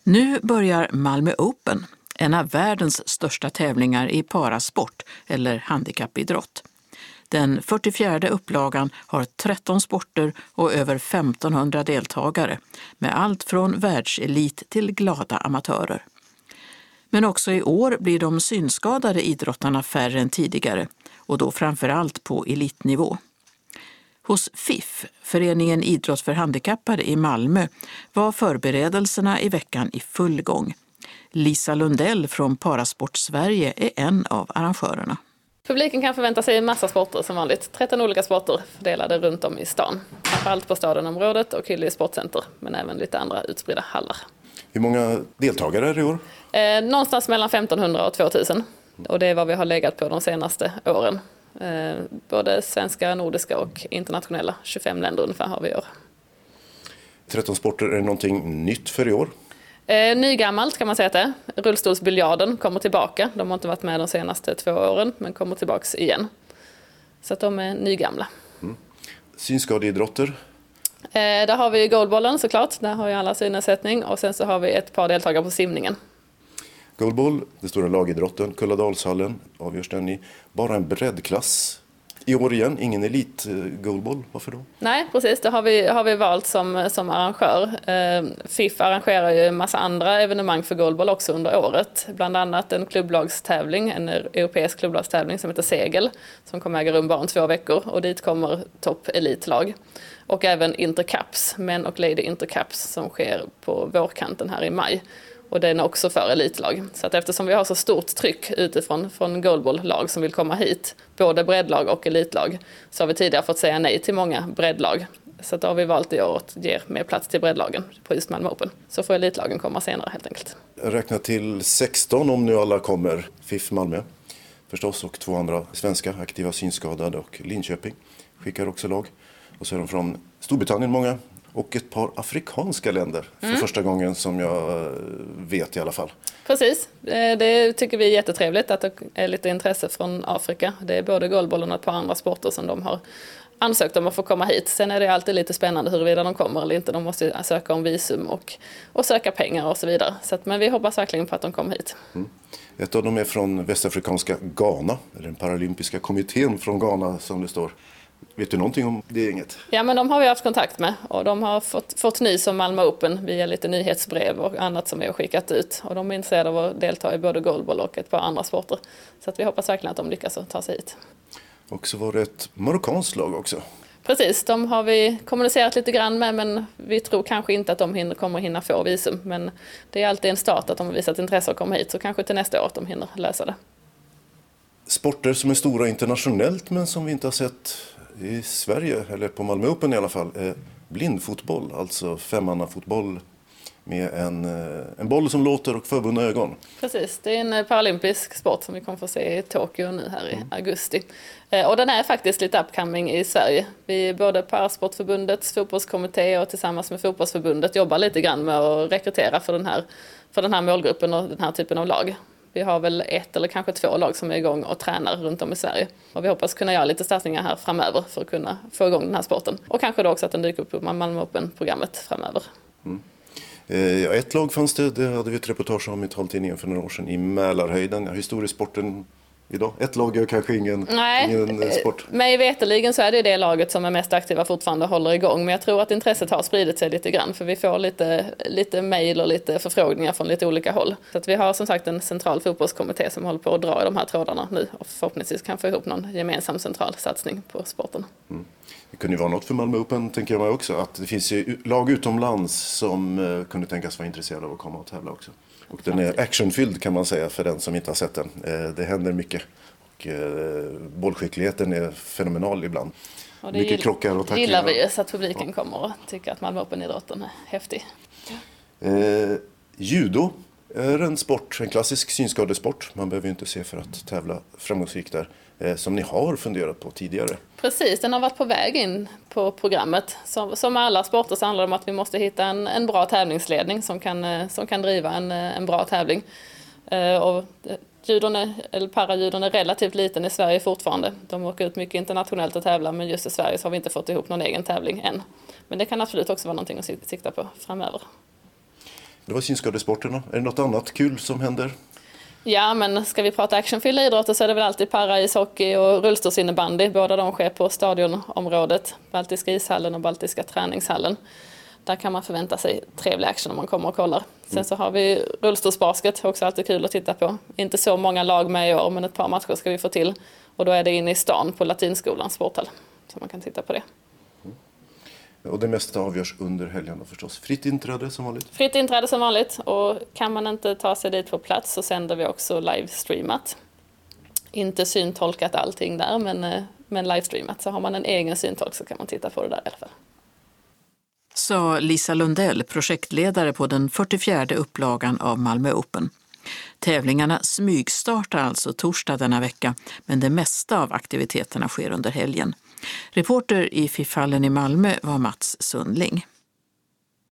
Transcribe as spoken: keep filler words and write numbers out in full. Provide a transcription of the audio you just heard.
Nu börjar Malmö Open, en av världens största tävlingar i parasport eller handikappidrott. Den fyrtiofjärde upplagan har tretton sporter och över femtonhundra deltagare, med allt från världselit till glada amatörer. Men också i år blir de synskadade idrottarna färre än tidigare, och då framförallt på elitnivå. Hos F I F, Föreningen Idrott för handikappade i Malmö, var förberedelserna i veckan i full gång. Lisa Lundell från Parasport Sverige är en av arrangörerna. Publiken kan förvänta sig en massa sporter som vanligt. tretton olika sporter fördelade runt om i stan. Framförallt på stadenområdet och Hyllie sportcenter, men även lite andra utspridda hallar. Hur många deltagare är det i år? Eh, någonstans mellan femtonhundra och tvåtusen. Och det är vad vi har legat på de senaste åren. Eh, både svenska, nordiska och internationella. tjugofem länder ungefär har vi i år. tretton sporter, är det någonting nytt för i år? Eh, nygammalt kan man säga att det är. Rullstolsbiljarden kommer tillbaka. De har inte varit med de senaste två åren, men kommer tillbaka igen. Så att de är nygamla. Mm. Synskadeidrotter? Eh, där har vi goalbollen såklart. Där har ju alla synnedsättning. Och sen så har vi ett par deltagare på simningen. Goalball, det stora lagidrotten, Kulladalshallen avgörs den i bara en breddklass. I år igen, ingen elit goalball. Varför då? Nej, precis. Det har vi, har vi valt som, som arrangör. Eh, F I F arrangerar ju en massa andra evenemang för goalball också under året. Bland annat en klubblagstävling, en europeisk klubblagstävling som heter Segel, som kommer äga rum bara om två veckor. Och dit kommer topp-elitlag. Och även Intercaps, män och lady Intercaps, som sker på vårkanten här i maj. Och den är också för elitlag. Så att eftersom vi har så stort tryck utifrån från goalball-lag som vill komma hit, både breddlag och elitlag, så har vi tidigare fått säga nej till många breddlag. Så att då har vi valt i år att ge mer plats till breddlagen på just Malmö Open. Så får elitlagen komma senare helt enkelt. Räkna till sexton om nu alla kommer. F I F Malmö förstås, och två andra svenska aktiva synskadade, och Linköping skickar också lag. Och så är de från Storbritannien många. Och ett par afrikanska länder för mm. första gången som jag vet i alla fall. Precis, det tycker vi är jättetrevligt att det är lite intresse från Afrika. Det är både goalbollen och ett par andra sporter som de har ansökt om att få komma hit. Sen är det alltid lite spännande huruvida de kommer eller inte. De måste söka om visum och, och söka pengar och så vidare. Så att, men vi hoppas verkligen på att de kommer hit. Mm. Ett av dem är från västafrikanska Ghana, eller den paralympiska kommittén från Ghana som det står. Vet du någonting om det gänget? Ja, men de har vi haft kontakt med, och de har fått, fått nys om Malmö Open via lite nyhetsbrev och annat som vi har skickat ut. Och de är intresserade av att delta i både goalball och ett par andra sporter. Så att vi hoppas verkligen att de lyckas att ta sig hit. Och så var det ett marockanskt lag också. Precis, de har vi kommunicerat lite grann med, men vi tror kanske inte att de hinner, kommer hinna få visum. Men det är alltid en start att de har visat intresse att komma hit, så kanske till nästa år att de hinner lösa det. Sporter som är stora internationellt men som vi inte har sett i Sverige, eller på Malmö Open i alla fall, är blindfotboll, alltså femmannafotboll med en, en boll som låter och förbundna ögon. Precis, det är en paralympisk sport som vi kommer få se i Tokyo nu här i mm. augusti. Och den är faktiskt lite upcoming i Sverige. Vi, både Parasportförbundets fotbollskommitté och tillsammans med fotbollsförbundet jobbar lite grann med att rekrytera för den här, för den här målgruppen och den här typen av lag. Vi har väl ett eller kanske två lag som är igång och tränar runt om i Sverige. Och vi hoppas kunna göra lite satsningar här framöver för att kunna få igång den här sporten. Och kanske då också att den dyker upp på Malmö Open-programmet framöver. Mm. Eh, ja, ett lag fanns det, det hade vi ett reportage om i taltidningen för några år sedan, i Mälarhöjden. Ja, historiesporten idag. Ett lag är kanske ingen, Nej, ingen sport. Mig veterligen så är det det laget som är mest aktiva fortfarande och håller igång. Men jag tror att intresset har spridit sig lite grann. För vi får lite, lite mejl och lite förfrågningar från lite olika håll. Så att vi har som sagt en central fotbollskommitté som håller på att dra i de här trådarna nu. Och förhoppningsvis kan få ihop någon gemensam central satsning på sporten. Mm. Det kunde ju vara något för Malmö Open, tänker jag mig också. Att det finns ju lag utomlands som uh, kunde tänkas vara intresserade av att komma och tävla också. Och den är actionfylld kan man säga för den som inte har sett den. Eh, det händer mycket. Och eh, bollskickligheten är fenomenal ibland. Och det mycket krockar och tacklingar. Gillar vi ju, så att publiken ja. kommer och tycker att Malmö Open-idrotten är häftig. Eh, judo är en sport, en klassisk synskadesport. Man behöver ju inte se för att tävla framgångsrikt där. Eh, som ni har funderat på tidigare. Precis, den har varit på väg in på programmet. Som, som alla sporter så handlar det om att vi måste hitta en, en bra tävlingsledning som kan, som kan driva en, en bra tävling. Eh, och judon är, eller parajudon är relativt liten i Sverige fortfarande. De åker ut mycket internationellt att tävla, men just i Sverige så har vi inte fått ihop någon egen tävling än. Men det kan absolut också vara någonting att sikta på framöver. Det var synskadesporterna. Är det något annat kul som händer? Ja, men ska vi prata actionfyllda idrotter så är det väl alltid para-ishockey och rullstolsinnebandy. Båda de sker på stadionområdet, Baltiska ishallen och Baltiska träningshallen. Där kan man förvänta sig trevlig action om man kommer och kollar. Sen så har vi rullstolsbasket, också alltid kul att titta på. Inte så många lag med i år, men ett par matcher ska vi få till. Och då är det inne i stan på Latinskolans sporthall, så man kan titta på det. Och det mesta avgörs under helgen förstås. Fritt inträde som vanligt? Fritt inträde som vanligt, och kan man inte ta sig dit på plats så sänder vi också livestreamat. Inte syntolkat allting där, men, men livestreamat. Så har man en egen syntolk så kan man titta på det där i alla fall. Sa Lisa Lundell, projektledare på den fyrtiofjärde upplagan av Malmö Open. Tävlingarna smygstartar alltså torsdag denna vecka, men det mesta av aktiviteterna sker under helgen. Reporter i F I F-hallen i Malmö var Mats Sundling.